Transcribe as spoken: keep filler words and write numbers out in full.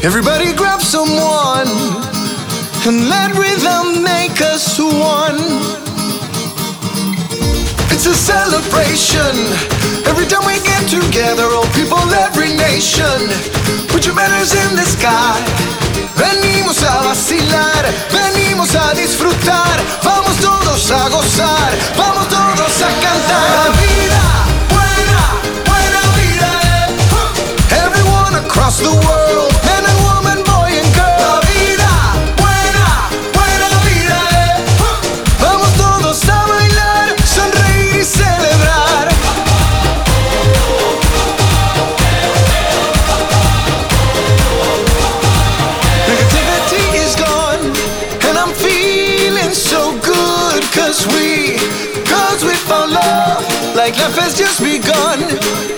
Everybody grab someone and let rhythm make us one. It's a celebration every time we get together, all people, every nation. Put your banners in the sky. Venimos a vacilar, venimos a disfrutar. Vamos todos a gozar, vamos todos a cantar. La vida, buena, buena vida, eh. Everyone across the world, man and woman, boy and girl. La vida, buena, buena vida, eh. Vamos todos a bailar, sonreír y celebrar. Negativity is gone, and I'm feeling so good. Cause we, cause we found love, like life has just begun.